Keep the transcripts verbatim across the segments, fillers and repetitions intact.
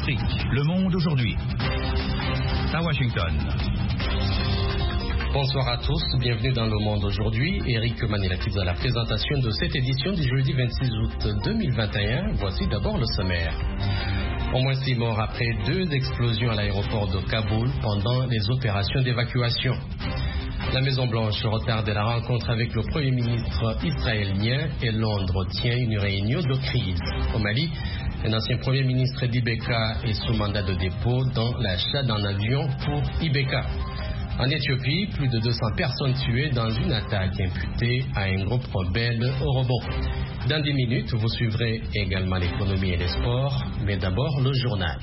Afrique, le monde aujourd'hui. À Washington. Bonsoir à tous, bienvenue dans le monde aujourd'hui. Eric Manilakis à la présentation de cette édition du jeudi vingt-six août deux mille vingt et un. Voici d'abord le sommaire. Au moins six morts après deux explosions à l'aéroport de Kaboul pendant les opérations d'évacuation. La Maison-Blanche retarde la rencontre avec le Premier ministre israélien et Londres tient une réunion de crise. Au Mali, un ancien Premier ministre d'Ibeka est sous mandat de dépôt dans l'achat d'un avion pour Ibeka. En Éthiopie, plus de deux cents personnes tuées dans une attaque imputée à un groupe rebelle au robot. Dans dix minutes, vous suivrez également l'économie et les sports, mais d'abord le journal.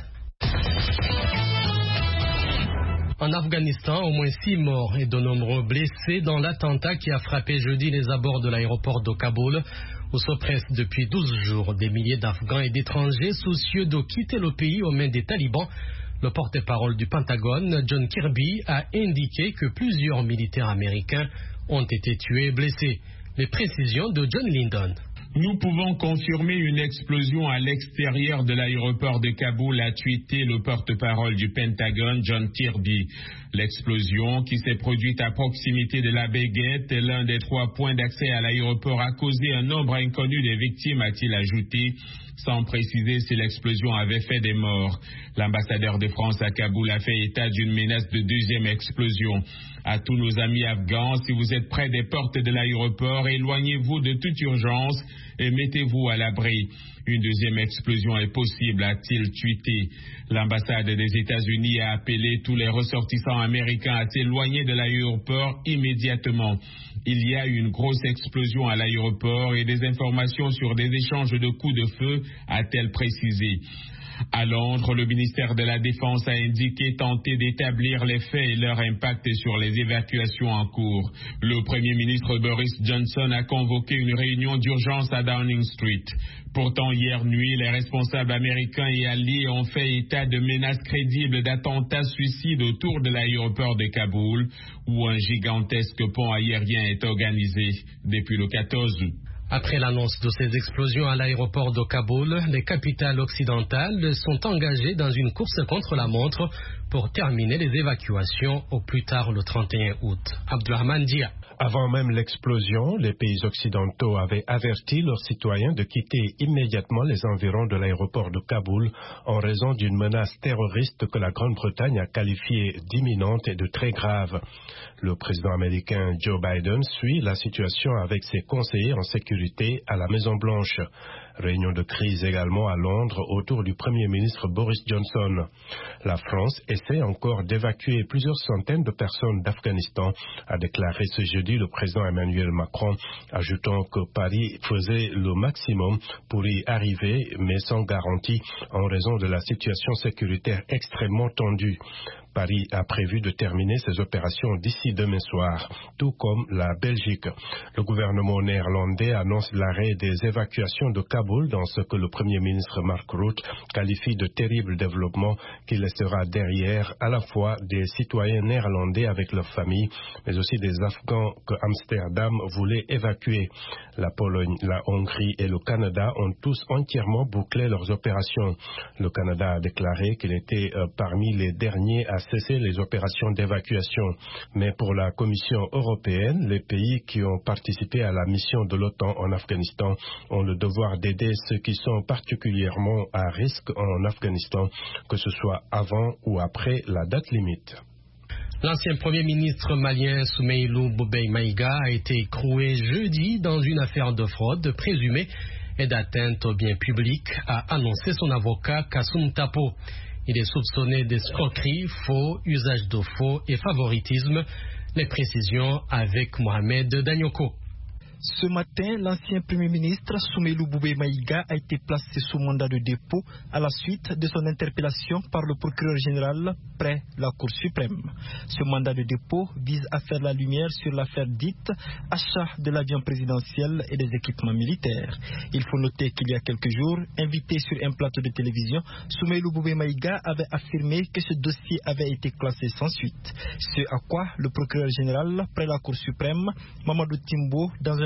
En Afghanistan, au moins six morts et de nombreux blessés dans l'attentat qui a frappé jeudi les abords de l'aéroport de Kaboul, où se pressent depuis douze jours des milliers d'Afghans et d'étrangers soucieux de quitter le pays aux mains des talibans. Le porte-parole du Pentagone, John Kirby, a indiqué que plusieurs militaires américains ont été tués et blessés. Les précisions de John Lyndon. Nous pouvons confirmer une explosion à l'extérieur de l'aéroport de Kaboul, a tweeté le porte-parole du Pentagone, John Kirby. L'explosion, qui s'est produite à proximité de la Béguette, l'un des trois points d'accès à l'aéroport, a causé un nombre inconnu de victimes, a-t-il ajouté, sans préciser si l'explosion avait fait des morts. L'ambassadeur de France à Kaboul a fait état d'une menace de deuxième explosion. À tous nos amis afghans, si vous êtes près des portes de l'aéroport, éloignez-vous de toute urgence et mettez-vous à l'abri. Une deuxième explosion est possible, a-t-il tweeté. L'ambassade des États-Unis a appelé tous les ressortissants américains à s'éloigner de l'aéroport immédiatement. Il y a eu une grosse explosion à l'aéroport et des informations sur des échanges de coups de feu, a-t-elle précisé. À Londres, le ministère de la Défense a indiqué tenter d'établir les faits et leur impact sur les évacuations en cours. Le Premier ministre Boris Johnson a convoqué une réunion d'urgence à Downing Street. Pourtant, hier nuit, les responsables américains et alliés ont fait état de menaces crédibles d'attentats suicides autour de l'aéroport de Kaboul, où un gigantesque pont aérien est organisé depuis le quatorze août. Après l'annonce de ces explosions à l'aéroport de Kaboul, les capitales occidentales sont engagées dans une course contre la montre pour terminer les évacuations au plus tard le trente et un août. Abdulrahman Dia. Avant même l'explosion, les pays occidentaux avaient averti leurs citoyens de quitter immédiatement les environs de l'aéroport de Kaboul en raison d'une menace terroriste que la Grande-Bretagne a qualifiée d'imminente et de très grave. Le président américain Joe Biden suit la situation avec ses conseillers en sécurité à la Maison-Blanche. Réunion de crise également à Londres autour du Premier ministre Boris Johnson. La France essaie encore d'évacuer plusieurs centaines de personnes d'Afghanistan, a déclaré ce jeudi le président Emmanuel Macron, ajoutant que Paris faisait le maximum pour y arriver, mais sans garantie en raison de la situation sécuritaire extrêmement tendue. Paris a prévu de terminer ses opérations d'ici demain soir, tout comme la Belgique. Le gouvernement néerlandais annonce l'arrêt des évacuations de Kaboul dans ce que le Premier ministre Mark Rutte qualifie de terrible développement qui laissera derrière à la fois des citoyens néerlandais avec leurs familles, mais aussi des Afghans que Amsterdam voulait évacuer. La Pologne, la Hongrie et le Canada ont tous entièrement bouclé leurs opérations. Le Canada a déclaré qu'il était euh, parmi les derniers à cesser les opérations d'évacuation. Mais pour la Commission européenne, les pays qui ont participé à la mission de l'OTAN en Afghanistan ont le devoir d'aider ceux qui sont particulièrement à risque en Afghanistan, que ce soit avant ou après la date limite. L'ancien Premier ministre malien Soumeylou Boubèye Maïga a été écroué jeudi dans une affaire de fraude présumée et d'atteinte au bien public, a annoncé son avocat Kassoum Tapo. Il est soupçonné d'escroquerie, faux, usage de faux et favoritisme. Les précisions avec Mohamed Danyoko. Ce matin, l'ancien Premier ministre Soumeylou Boubèye Maïga a été placé sous mandat de dépôt à la suite de son interpellation par le procureur général près la Cour suprême. Ce mandat de dépôt vise à faire la lumière sur l'affaire dite achat de l'avion présidentiel et des équipements militaires. Il faut noter qu'il y a quelques jours, invité sur un plateau de télévision, Soumeylou Boubèye Maïga avait affirmé que ce dossier avait été classé sans suite. Ce à quoi le procureur général près la Cour suprême, Mamadou Timbo, dans un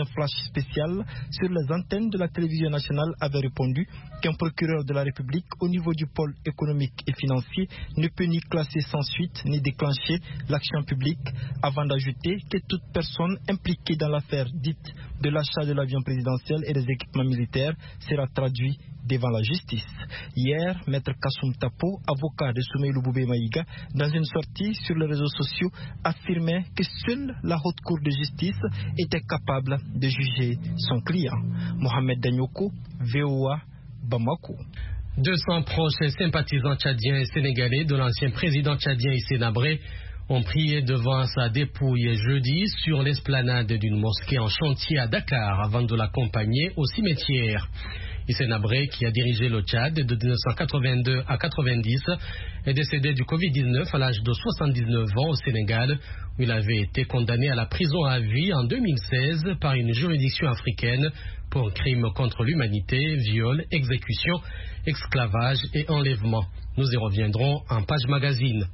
un flash spécial sur les antennes de la télévision nationale, avait répondu qu'un procureur de la République au niveau du pôle économique et financier ne peut ni classer sans suite ni déclencher l'action publique, avant d'ajouter que toute personne impliquée dans l'affaire dite de l'achat de l'avion présidentiel et des équipements militaires sera traduite devant la justice. Hier, Maître Kassoum Tapo, avocat de Soumeylou Boubé Maïga, dans une sortie sur les réseaux sociaux, affirmait que seule la Haute Cour de justice était capable de juger son client. Mohamed Danyoko, V O A, Bamako. deux cents proches et sympathisants tchadiens et sénégalais de l'ancien président tchadien Hissène Habré ont prié devant sa dépouille jeudi sur l'esplanade d'une mosquée en chantier à Dakar avant de l'accompagner au cimetière. Hissène Habré, qui a dirigé le Tchad de mille neuf cent quatre-vingt-deux à quatre-vingt-dix, est décédé du covid dix-neuf à l'âge de soixante-dix-neuf ans au Sénégal, où il avait été condamné à la prison à vie en deux mille seize par une juridiction africaine pour crimes contre l'humanité, viol, exécution, esclavage et enlèvement. Nous y reviendrons en page magazine.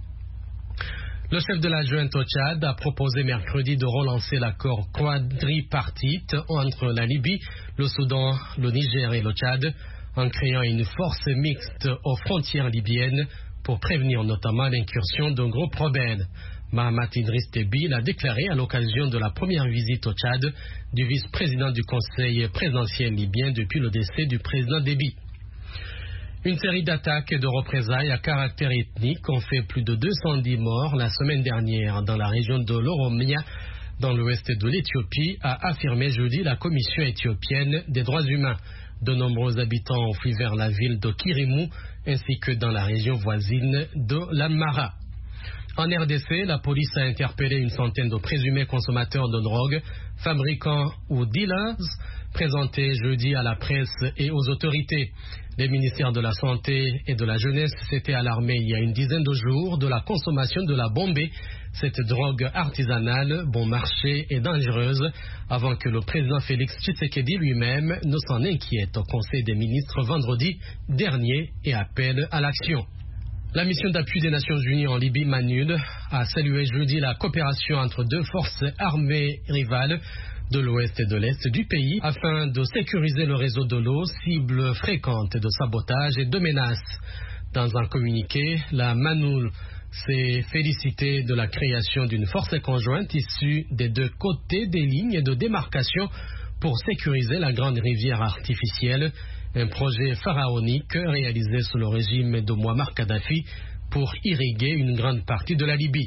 Le chef de la junte au Tchad a proposé mercredi de relancer l'accord quadripartite entre la Libye, le Soudan, le Niger et le Tchad, en créant une force mixte aux frontières libyennes pour prévenir notamment l'incursion d'un groupe rebelle. Mahamat Idriss Déby l'a déclaré à l'occasion de la première visite au Tchad du vice-président du Conseil présidentiel libyen depuis le décès du président Déby. Une série d'attaques et de représailles à caractère ethnique ont fait plus de deux cent dix morts la semaine dernière dans la région de l'Oromia, dans l'ouest de l'Éthiopie, a affirmé jeudi la Commission éthiopienne des droits humains. De nombreux habitants ont fui vers la ville de Kirimou ainsi que dans la région voisine de l'Amhara. En R D C, la police a interpellé une centaine de présumés consommateurs de drogue, fabricants ou dealers, présentés jeudi à la presse et aux autorités. Les ministères de la Santé et de la Jeunesse s'étaient alarmés il y a une dizaine de jours de la consommation de la bombée, cette drogue artisanale, bon marché et dangereuse, avant que le président Félix Tshisekedi lui-même ne s'en inquiète au Conseil des ministres vendredi dernier et appelle à l'action. La mission d'appui des Nations Unies en Libye, MANUD, a salué jeudi la coopération entre deux forces armées rivales de l'ouest et de l'est du pays afin de sécuriser le réseau de l'eau, cible fréquente de sabotage et de menaces. Dans un communiqué, la MANUD s'est félicitée de la création d'une force conjointe issue des deux côtés des lignes de démarcation pour sécuriser la grande rivière artificielle, un projet pharaonique réalisé sous le régime de Mouammar Kadhafi pour irriguer une grande partie de la Libye.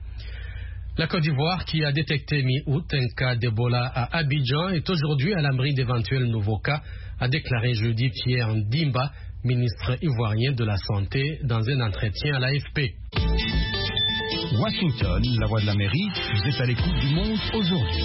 La Côte d'Ivoire, qui a détecté mi-août un cas d'Ebola à Abidjan, est aujourd'hui à l'abri d'éventuels nouveaux cas, a déclaré jeudi Pierre Ndimba, ministre ivoirien de la Santé, dans un entretien à l'A F P. Washington, la voix de l'Amérique, vous êtes à l'écoute du monde aujourd'hui.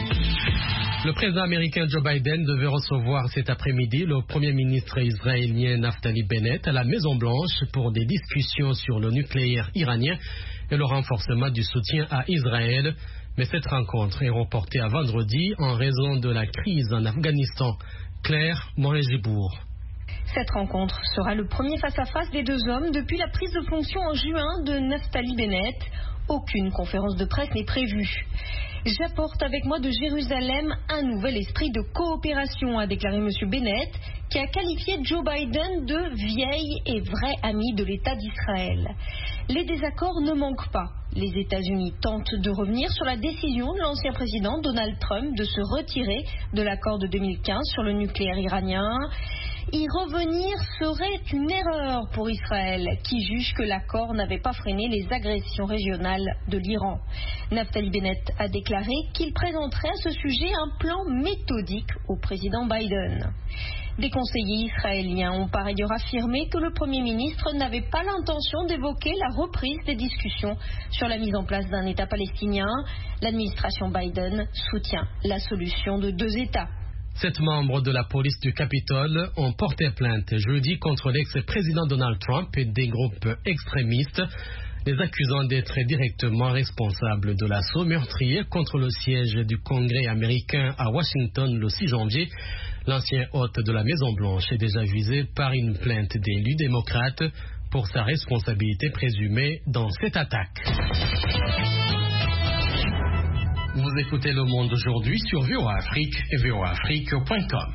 Le président américain Joe Biden devait recevoir cet après-midi le premier ministre israélien Naftali Bennett à la Maison-Blanche pour des discussions sur le nucléaire iranien et le renforcement du soutien à Israël. Mais cette rencontre est reportée à vendredi en raison de la crise en Afghanistan. Claire Morin-Gibourg. Cette rencontre sera le premier face-à-face des deux hommes depuis la prise de fonction en juin de Naftali Bennett. Aucune conférence de presse n'est prévue. J'apporte avec moi de Jérusalem un nouvel esprit de coopération, a déclaré M. Bennett, qui a qualifié Joe Biden de vieil et vrai ami de l'État d'Israël. Les désaccords ne manquent pas. Les États-Unis tentent de revenir sur la décision de l'ancien président Donald Trump de se retirer de l'accord de deux mille quinze sur le nucléaire iranien. Y revenir serait une erreur pour Israël, qui juge que l'accord n'avait pas freiné les agressions régionales de l'Iran. Naftali Bennett a déclaré qu'il présenterait à ce sujet un plan méthodique au président Biden. Des conseillers israéliens ont par ailleurs affirmé que le Premier ministre n'avait pas l'intention d'évoquer la reprise des discussions sur la mise en place d'un État palestinien. L'administration Biden soutient la solution de deux États. Sept membres de la police du Capitole ont porté plainte jeudi contre l'ex-président Donald Trump et des groupes extrémistes, les accusant d'être directement responsables de l'assaut meurtrier contre le siège du Congrès américain à Washington le six janvier. L'ancien hôte de la Maison-Blanche est déjà visé par une plainte d'élus démocrates pour sa responsabilité présumée dans cette attaque. Vous Vous écoutez Le Monde aujourd'hui sur V O A Afrique et V O A Afrique point com.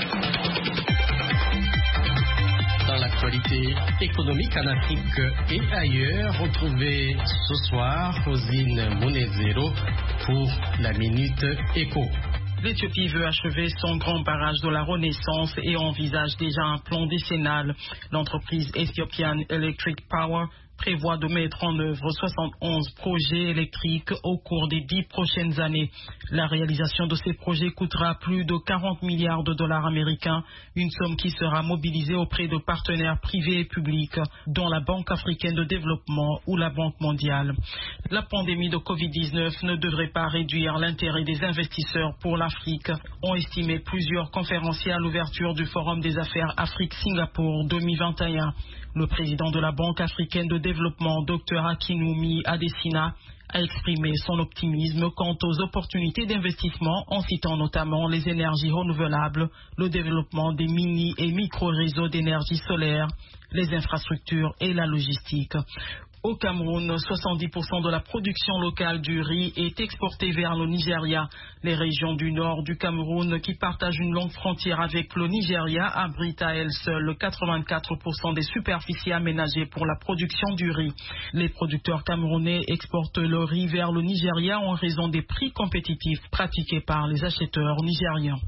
Dans l'actualité économique en Afrique et ailleurs, retrouvez ce soir Rosine Monezero pour la Minute Éco. L'Éthiopie veut achever son grand barrage de la Renaissance et envisage déjà un plan décennal. L'entreprise Ethiopian Electric Power prévoit de mettre en œuvre soixante et onze projets électriques au cours des dix prochaines années. La réalisation de ces projets coûtera plus de quarante milliards de dollars américains, une somme qui sera mobilisée auprès de partenaires privés et publics, dont la Banque africaine de développement ou la Banque mondiale. La pandémie de covid dix-neuf ne devrait pas réduire l'intérêt des investisseurs pour l'Afrique, ont estimé plusieurs conférenciers à l'ouverture du Forum des affaires Afrique-Singapour deux mille vingt et un. Le président de la Banque africaine de développement, Docteur Akinwumi Adesina, a exprimé son optimisme quant aux opportunités d'investissement en citant notamment les énergies renouvelables, le développement des mini- et micro-réseaux d'énergie solaire, les infrastructures et la logistique. Au Cameroun, soixante-dix pour cent de la production locale du riz est exportée vers le Nigeria. Les régions du nord du Cameroun, qui partagent une longue frontière avec le Nigeria, abritent à elles seules quatre-vingt-quatre pour cent des superficies aménagées pour la production du riz. Les producteurs camerounais exportent le riz vers le Nigeria en raison des prix compétitifs pratiqués par les acheteurs nigérians.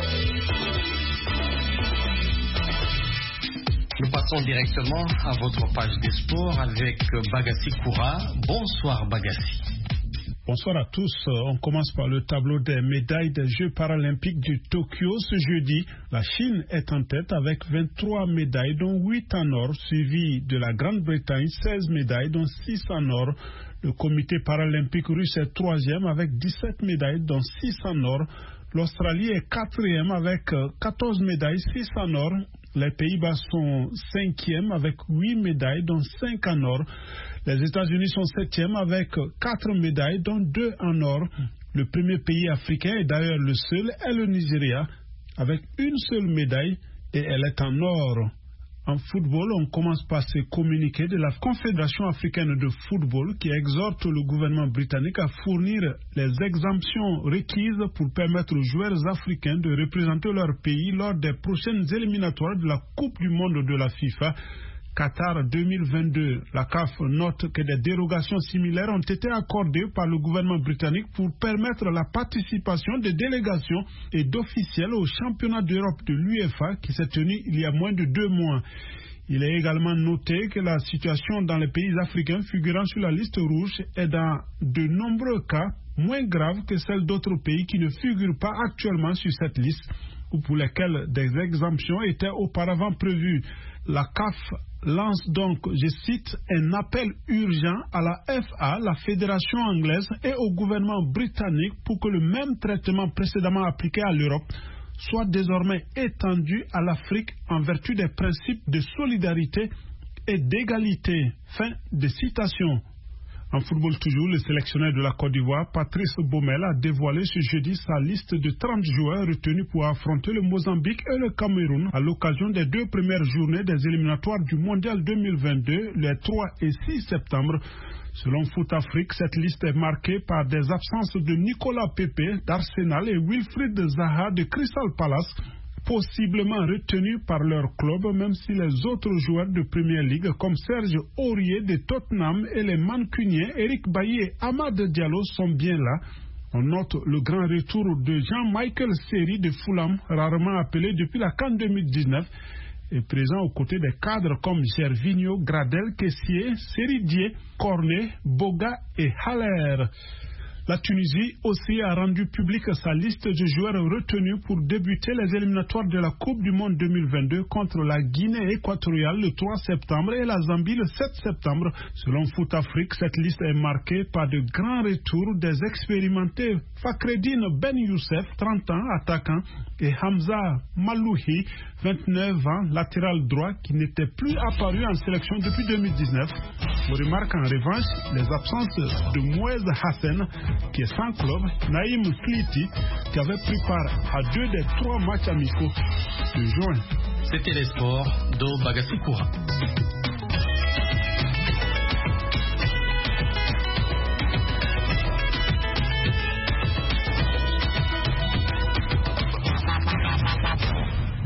Nous passons directement à votre page des sports avec Bagassi Koura. Bonsoir Bagassi. Bonsoir à tous. On commence par le tableau des médailles des Jeux paralympiques de Tokyo. Ce jeudi, la Chine est en tête avec vingt-trois médailles, dont huit en or, suivi de la Grande-Bretagne, seize médailles, dont six en or. Le comité paralympique russe est troisième avec dix-sept médailles, dont six en or. L'Australie est quatrième avec quatorze médailles, six en or. Les Pays-Bas sont cinquièmes avec huit médailles, dont cinq en or. Les États-Unis sont septièmes avec quatre médailles, dont deux en or. Le premier pays africain, et d'ailleurs le seul, est le Nigeria, avec une seule médaille, et elle est en or. En football, on commence par ce communiqué de la Confédération africaine de football qui exhorte le gouvernement britannique à fournir les exemptions requises pour permettre aux joueurs africains de représenter leur pays lors des prochaines éliminatoires de la Coupe du monde de la FIFA Qatar deux mille vingt-deux. La C A F note que des dérogations similaires ont été accordées par le gouvernement britannique pour permettre la participation des délégations et d'officiels au championnat d'Europe de l'U E F A qui s'est tenu il y a moins de deux mois. Il est également noté que la situation dans les pays africains figurant sur la liste rouge est dans de nombreux cas moins grave que celle d'autres pays qui ne figurent pas actuellement sur cette liste ou pour lesquels des exemptions étaient auparavant prévues. La C A F lance donc, je cite, un appel urgent à la F A, la fédération anglaise, et au gouvernement britannique pour que le même traitement précédemment appliqué à l'Europe soit désormais étendu à l'Afrique en vertu des principes de solidarité et d'égalité. Fin de citation. En football toujours, le sélectionneur de la Côte d'Ivoire, Patrice Baumel, a dévoilé ce jeudi sa liste de trente joueurs retenus pour affronter le Mozambique et le Cameroun à l'occasion des deux premières journées des éliminatoires du Mondial deux mille vingt-deux, les trois et six septembre. Selon Foot Afrique, cette liste est marquée par des absences de Nicolas Pepe d'Arsenal et Wilfried Zaha de Crystal Palace, possiblement retenus par leur club, même si les autres joueurs de Première Ligue comme Serge Aurier de Tottenham et les Mancuniens Eric Bailly et Amad Diallo sont bien là. On note le grand retour de Jean-Michel Seri de Fulham, rarement appelé depuis la CAN deux mille dix-neuf, et présent aux côtés des cadres comme Gervinho, Gradel, Kessié, Seridier, Cornet, Boga et Haller. La Tunisie aussi a rendu publique sa liste de joueurs retenus pour débuter les éliminatoires de la Coupe du Monde deux mille vingt-deux contre la Guinée équatoriale le trois septembre et la Zambie le sept septembre. Selon Foot Afrique, cette liste est marquée par de grands retours des expérimentés Fakhreddine Ben Youssef, trente ans, attaquant, et Hamza Malouhi, vingt-neuf ans, latéral droit, qui n'était plus apparu en sélection depuis deux mille dix-neuf. On remarque en revanche les absences de Mouez Hassan, qui est sans club, Naïm Sliti, qui avait pris part à deux des trois matchs amicaux de juin. C'était les sports de Bagassi Koura.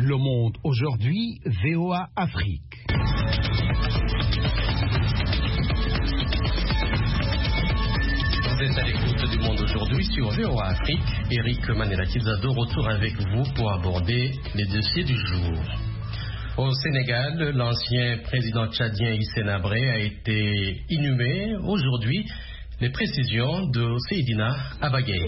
Le Monde aujourd'hui, V O A Afrique. Vous êtes à l'écoute du Monde aujourd'hui sur V O A Afrique. Eric Manelakiza de retour avec vous pour aborder les dossiers du jour. Au Sénégal, l'ancien président tchadien Hissène Habré a été inhumé aujourd'hui. Les précisions de Seydina Abagay.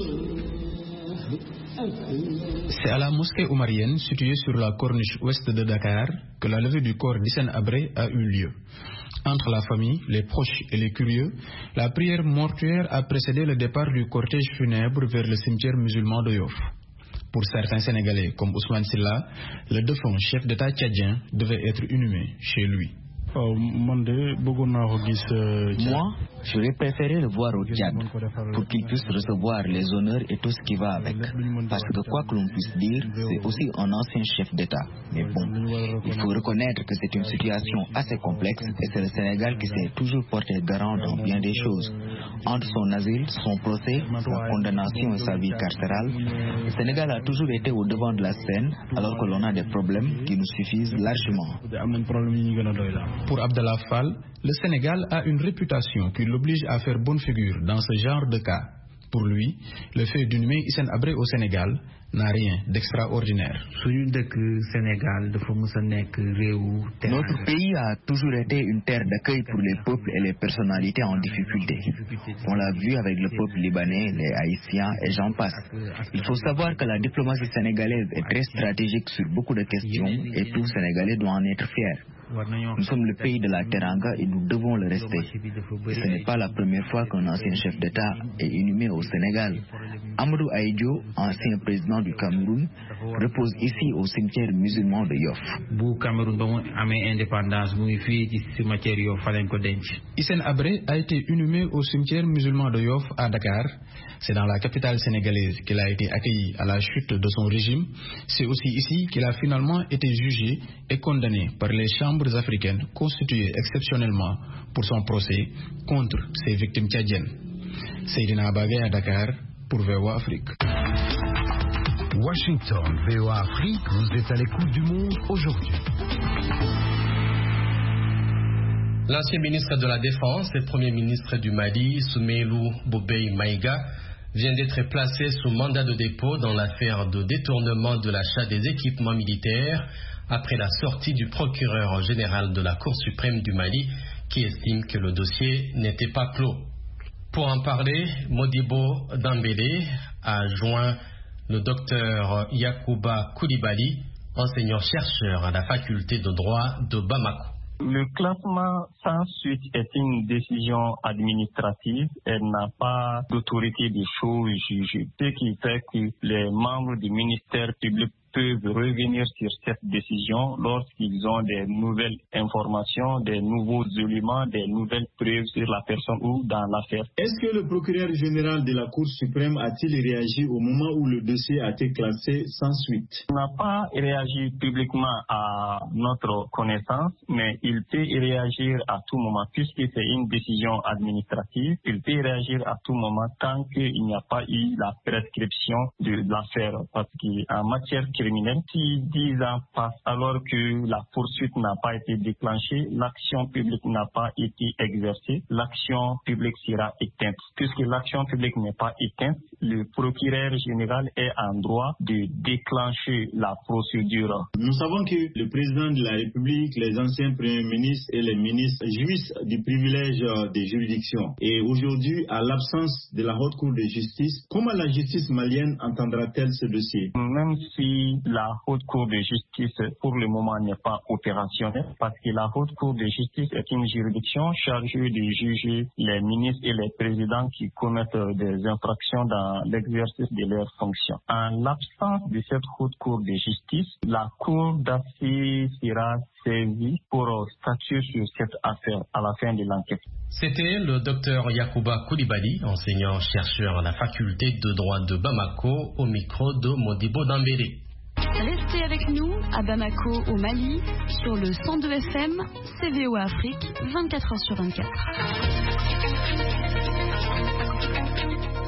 C'est à la mosquée oumarienne située sur la corniche ouest de Dakar que la levée du corps d'Hissène Habré a eu lieu. Entre la famille, les proches et les curieux, la prière mortuaire a précédé le départ du cortège funèbre vers le cimetière musulman de Yoff. Pour certains Sénégalais, comme Ousmane Silla, le défunt chef d'État tchadien devait être inhumé chez lui. Moi, j'aurais préféré le voir au Tchad pour qu'il puisse recevoir les honneurs et tout ce qui va avec. Parce que quoi que l'on puisse dire, c'est aussi un ancien chef d'État. Mais bon, il faut reconnaître que c'est une situation assez complexe et c'est le Sénégal qui s'est toujours porté garant dans bien des choses. Entre son asile, son procès, sa condamnation et sa vie carcérale, le Sénégal a toujours été au devant de la scène alors que l'on a des problèmes qui nous suffisent largement. Pour Abdallah Fall, le Sénégal a une réputation qui l'oblige à faire bonne figure dans ce genre de cas. Pour lui, le fait d'inhumer Hissène Habré au Sénégal n'a rien d'extraordinaire. Notre pays a toujours été une terre d'accueil pour les peuples et les personnalités en difficulté. On l'a vu avec le peuple libanais, les Haïtiens et j'en passe. Il faut savoir que la diplomatie sénégalaise est très stratégique sur beaucoup de questions et tout Sénégalais doit en être fier. Nous sommes le pays de la Teranga et nous devons le rester. Et ce n'est pas la première fois qu'un ancien chef d'État est inhumé au Sénégal. Amadou Ahidjo, ancien président du Cameroun, repose ici au cimetière musulman de Yoff. Hissène Habré a été inhumé au cimetière musulman de Yoff à Dakar. C'est dans la capitale sénégalaise qu'il a été accueilli à la chute de son régime. C'est aussi ici qu'il a finalement été jugé et condamné par les chambres africaines constituées exceptionnellement pour son procès contre ses victimes tchadiennes. Seydina Abagay à Dakar pour V O A Afrique. Washington, V O A Afrique, vous êtes à l'écoute du Monde aujourd'hui. L'ancien ministre de la Défense et Premier ministre du Mali, Soumeylou Boubèye Maïga, vient d'être placé sous mandat de dépôt dans l'affaire de détournement de l'achat des équipements militaires après la sortie du procureur général de la Cour suprême du Mali qui estime que le dossier n'était pas clos. Pour en parler, Modibo Dambélé a joint le docteur Yacouba Koulibaly, enseignant-chercheur à la faculté de droit de Bamako. Le classement sans suite est une décision administrative. Elle n'a pas d'autorité de choses jugées. Ce qui fait que les membres du ministère public peuvent revenir sur cette décision lorsqu'ils ont des nouvelles informations, des nouveaux éléments, des nouvelles preuves sur la personne ou dans l'affaire. Est-ce que le procureur général de la Cour suprême a-t-il réagi au moment où le dossier a été classé sans suite? Il n'a pas réagi publiquement à notre connaissance, mais il peut réagir à tout moment puisque c'est une décision administrative. Il peut réagir à tout moment tant qu'il n'y a pas eu la prescription de l'affaire. Parce qu'en matière criminelle, si dix ans passent alors que la poursuite n'a pas été déclenchée, l'action publique n'a pas été exercée, l'action publique sera éteinte. Puisque l'action publique n'est pas éteinte, le procureur général est en droit de déclencher la procédure. Nous savons que le président de la République, les anciens premiers ministres et les ministres jouissent du privilège des juridictions. Et aujourd'hui, à l'absence de la Haute Cour de justice, comment la justice malienne entendra-t-elle ce dossier? Même si la Haute Cour de justice, pour le moment, n'est pas opérationnelle, parce que la Haute Cour de justice est une juridiction chargée de juger les ministres et les présidents qui commettent des infractions dans l'exercice de leurs fonctions. En l'absence de cette Haute Cour de justice, la Cour d'assises sera saisie pour statuer sur cette affaire à la fin de l'enquête. C'était le docteur Yacouba Koulibaly, enseignant-chercheur à la faculté de droit de Bamako, au micro de Modibo Dambélé. Restez avec nous à Bamako, au Mali, sur le cent deux F M, C V O Afrique, vingt-quatre heures sur vingt-quatre.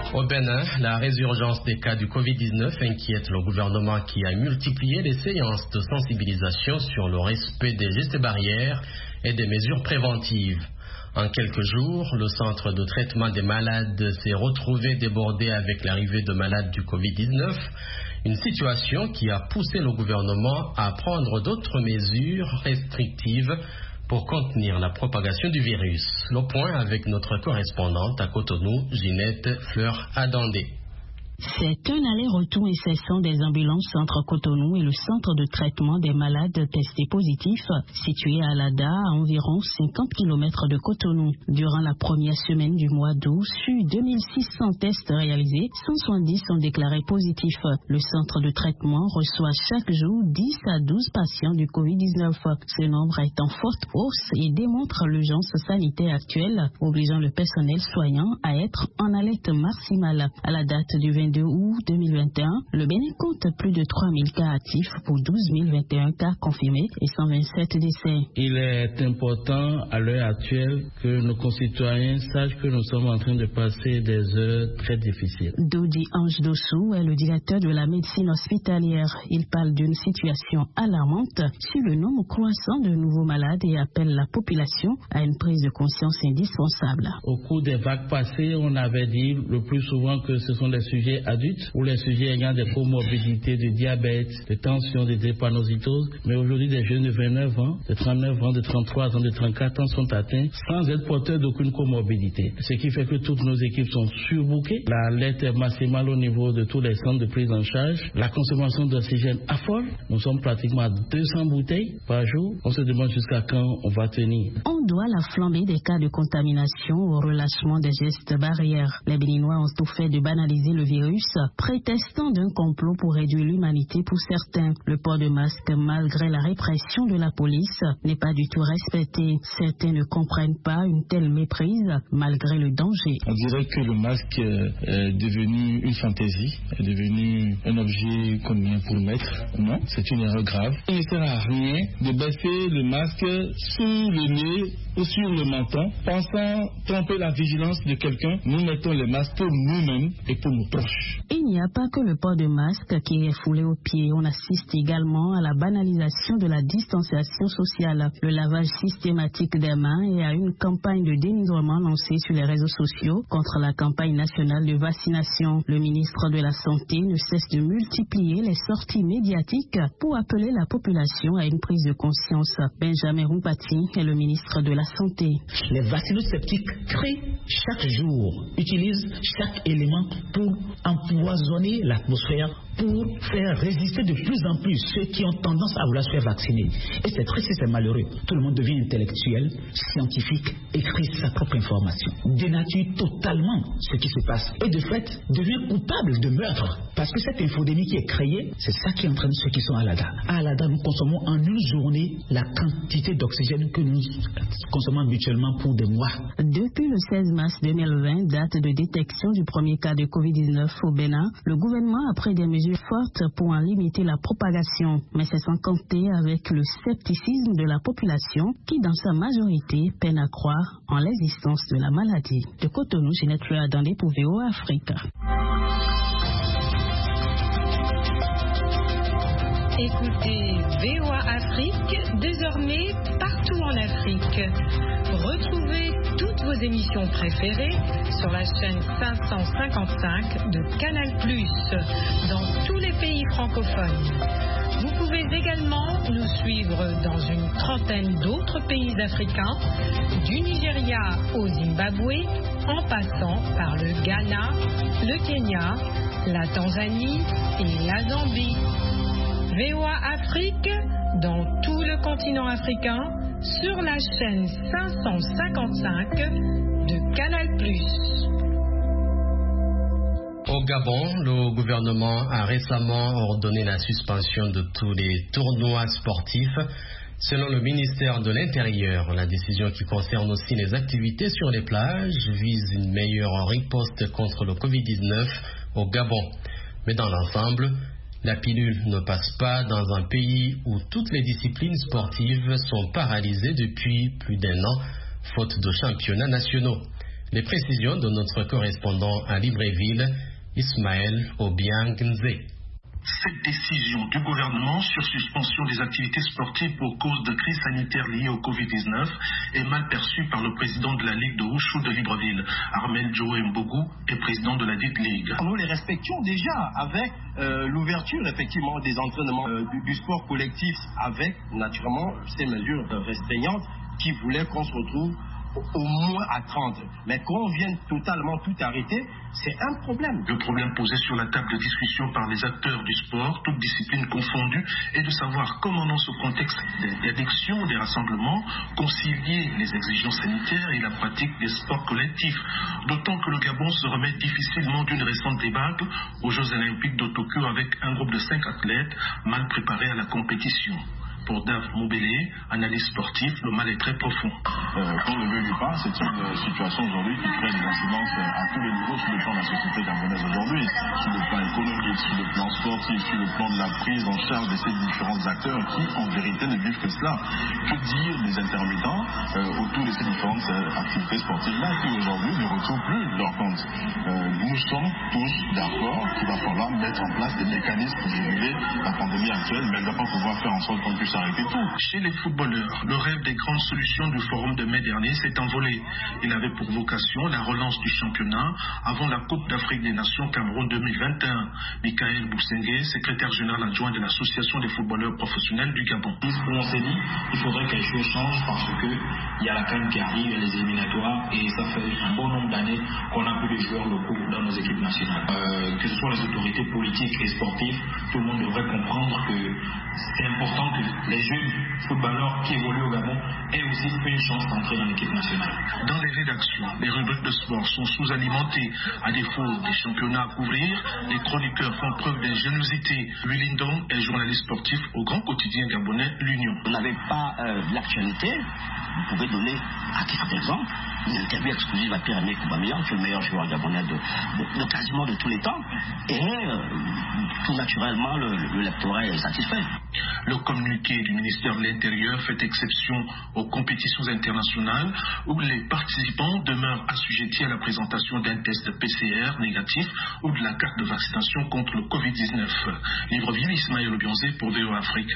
Au Bénin, la résurgence des cas du covid dix-neuf inquiète le gouvernement qui a multiplié les séances de sensibilisation sur le respect des gestes barrières et des mesures préventives. En quelques jours, le centre de traitement des malades s'est retrouvé débordé avec l'arrivée de malades du covid dix-neuf, une situation qui a poussé le gouvernement à prendre d'autres mesures restrictives pour contenir la propagation du virus. Le point avec notre correspondante à Cotonou, Ginette Fleur-Adandé. C'est un aller-retour incessant des ambulances entre Cotonou et le centre de traitement des malades testés positifs, situé à Alada, à environ cinquante kilomètres de Cotonou. Durant la première semaine du mois d'août, sur deux mille six cents tests réalisés, cent soixante-dix sont déclarés positifs. Le centre de traitement reçoit chaque jour dix à douze patients du covid dix-neuf. Ce nombre est en forte hausse et démontre l'urgence sanitaire actuelle, obligeant le personnel soignant à être en alerte maximale. À la date du vingt-deux août deux mille vingt et un, le Bénin compte plus de trois mille cas actifs pour douze mille vingt et un cas confirmés et cent vingt-sept décès. Il est important à l'heure actuelle que nos concitoyens sachent que nous sommes en train de passer des heures très difficiles. Dodi Ange Dossou est le directeur de la médecine hospitalière. Il parle d'une situation alarmante sur le nombre croissant de nouveaux malades et appelle la population à une prise de conscience indispensable. Au cours des vagues passées, on avait dit le plus souvent que ce sont des sujets adultes ou les sujets ayant des comorbidités de diabète, de tension, de drépanocytose. Mais aujourd'hui, des jeunes de vingt-neuf ans, de trente-neuf ans, de trente-trois ans, de trente-quatre ans sont atteints sans être porteurs d'aucune comorbidité. Ce qui fait que toutes nos équipes sont surbookées. La lettre est maximale au niveau de tous les centres de prise en charge. La consommation d'oxygène affole. Nous sommes pratiquement à deux cents bouteilles par jour. On se demande jusqu'à quand on va tenir. On doit la flambée des cas de contamination au relâchement des gestes barrières. Les Béninois ont tout fait de banaliser le virus, prétextant d'un complot pour réduire l'humanité pour certains. Le port de masque, malgré la répression de la police, n'est pas du tout respecté. Certains ne comprennent pas une telle méprise, malgré le danger. On dirait que le masque est devenu une fantaisie, est devenu un objet qu'on vient pour mettre. Non, c'est une erreur grave. Il ne sert à rien de baisser le masque sous le nez ou sur le menton, pensant tromper la vigilance de quelqu'un. Nous mettons les masques nous-mêmes et pour nos proches. Il n'y a pas que le port de masque qui est foulé aux pieds. On assiste également à la banalisation de la distanciation sociale, le lavage systématique des mains et à une campagne de dénigrement lancée sur les réseaux sociaux contre la campagne nationale de vaccination. Le ministre de la Santé ne cesse de multiplier les sorties médiatiques pour appeler la population à une prise de conscience. Benjamin Rumpati est le ministre de la Santé. Les vaccinosceptiques créent chaque jour, utilisent chaque élément pour empoisonner l'atmosphère, pour faire résister de plus en plus ceux qui ont tendance à vouloir se faire vacciner. Et c'est triste, c'est malheureux. Tout le monde devient intellectuel, scientifique, écrit sa propre information, dénature totalement ce qui se passe et de fait devient coupable de meurtre. Parce que cette infodémie qui est créée, c'est ça qui entraîne ceux qui sont à Alada. À Alada, nous consommons en une journée la quantité d'oxygène que nous consommons habituellement pour des mois. Depuis le seize mars deux mille vingt, date de détection du premier cas de covid dix-neuf au Bénin, le gouvernement a pris des mesures fortes pour en limiter la propagation. Mais c'est sans compter avec le scepticisme de la population qui, dans sa majorité, peine à croire en l'existence de la maladie. De Cotonou, Ginette Fleur-Adandé pour V O A Afrique. Écoutez V O A Afrique, désormais partout en Afrique. Retrouvez toutes vos émissions préférées sur la chaîne cinq cent cinquante-cinq de Canal plus, dans tous les pays francophones. Vous pouvez également nous suivre dans une trentaine d'autres pays africains, du Nigeria au Zimbabwe, en passant par le Ghana, le Kenya, la Tanzanie et la Zambie. V O A Afrique, dans tout le continent africain, sur la chaîne cinq cent cinquante-cinq de Canal plus. Au Gabon, le gouvernement a récemment ordonné la suspension de tous les tournois sportifs. Selon le ministère de l'Intérieur, la décision qui concerne aussi les activités sur les plages vise une meilleure riposte contre le covid dix-neuf au Gabon. Mais dans l'ensemble, la pilule ne passe pas dans un pays où toutes les disciplines sportives sont paralysées depuis plus d'un an, faute de championnats nationaux. Les précisions de notre correspondant à Libreville, Ismaël Obiang-Nzé. Cette décision du gouvernement sur suspension des activités sportives pour cause de crise sanitaire liée au covid dix-neuf est mal perçue par le président de la Ligue de Wushu de Libreville. Armel Joe Mbogu est président de la dite Ligue. Nous les respections déjà avec euh, l'ouverture effectivement des entraînements euh, du, du sport collectif, avec naturellement ces mesures restreignantes qui voulaient qu'on se retrouve au moins à trente. Mais qu'on vienne totalement tout arrêter, c'est un problème. Le problème posé sur la table de discussion par les acteurs du sport, toutes disciplines confondues, est de savoir comment dans ce contexte d'interdiction des rassemblements, concilier les exigences sanitaires et la pratique des sports collectifs. D'autant que le Gabon se remet difficilement d'une récente débâcle aux Jeux Olympiques de Tokyo avec un groupe de cinq athlètes mal préparés à la compétition. Pour Dave Moubélé, analyse sportif, le mal est très profond. Euh, qu'on ne le veut pas, c'est une situation aujourd'hui qui crée des incidences à tous les niveaux sur le plan de la société gabonaise aujourd'hui, sur le plan économique, sur le plan sportif, sur le plan de la prise en charge de ces différents acteurs qui, en vérité, ne vivent que cela. Que dire des intermittents euh, autour de ces différentes euh, activités sportives-là qui aujourd'hui ne retrouvent plus leur compte. Euh, nous sommes tous d'accord qu'il va falloir mettre en place des mécanismes pour réguler la pandémie actuelle, mais elle ne va pas pouvoir faire en sorte qu'on puisse arrêter tout. Chez les footballeurs, le rêve des grandes solutions du forum de mai dernier s'est envolé. Il avait pour vocation la relance du championnat avant la Coupe d'Afrique des Nations Cameroun deux mille vingt et un. Michael Bousengue, secrétaire général adjoint de l'association des footballeurs professionnels du Gabon. On s'est dit il faudrait que les choses changent parce qu'il y a la CAN qui arrive, il y a les éliminatoires et ça fait un bon nombre d'années qu'on n'a plus de joueurs locaux dans nos équipes nationales. Euh, que ce soit les autorités politiques et sportives, tout le monde devrait comprendre que c'est important que les jeunes footballeurs qui évoluent au Gabon aient aussi une chance d'entrer dans l'équipe nationale. Dans les rédactions, les rubriques de sport sont sous-alimentées. À défaut des championnats à couvrir, les chroniqueurs font preuve d'ingéniosité. Willy Ndong est journaliste sportif au grand quotidien gabonais L'Union. Vous n'avez pas euh, l'actualité, vous pouvez donner, à titre d'exemple, une interview exclusive à Pierre-Emerick Aubameyang, qui est le meilleur joueur gabonais de, de, de quasiment de tous les temps. Et euh, tout naturellement, le, le lectorat est satisfait. Le communiqué du ministère de l'Intérieur fait exception aux compétitions internationales où les participants demeurent assujettis à la présentation d'un test P C R négatif ou de la carte de vaccination contre le covid dix-neuf. Libreville, Ismaël Obiang-Nzé pour V O A Afrique.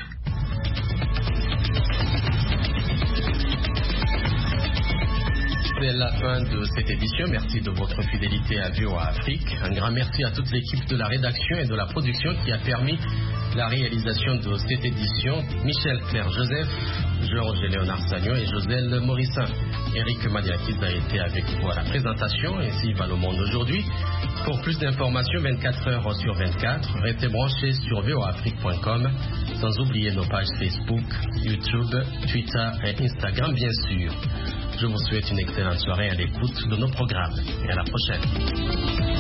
C'est la fin de cette édition. Merci de votre fidélité à V O A Afrique. Un grand merci à toute l'équipe de la rédaction et de la production qui a permis la réalisation de cette édition. Michel Claire-Joseph, Georges Léonard Sagnon et Joselle Morissin. Eric Madiakis a été avec vous à la présentation. Ainsi va le monde aujourd'hui. Pour plus d'informations, vingt-quatre heures sur vingt-quatre, restez branchés sur v o a afrique point com, sans oublier nos pages Facebook, YouTube, Twitter et Instagram, bien sûr. Je vous souhaite une excellente soirée à l'écoute de nos programmes. Et à la prochaine.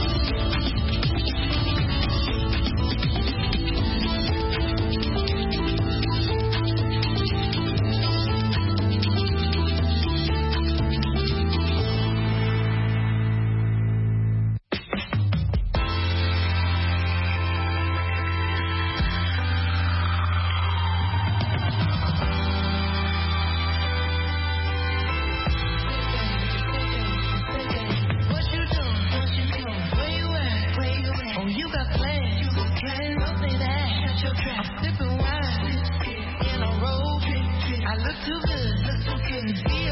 I look too good, look too good.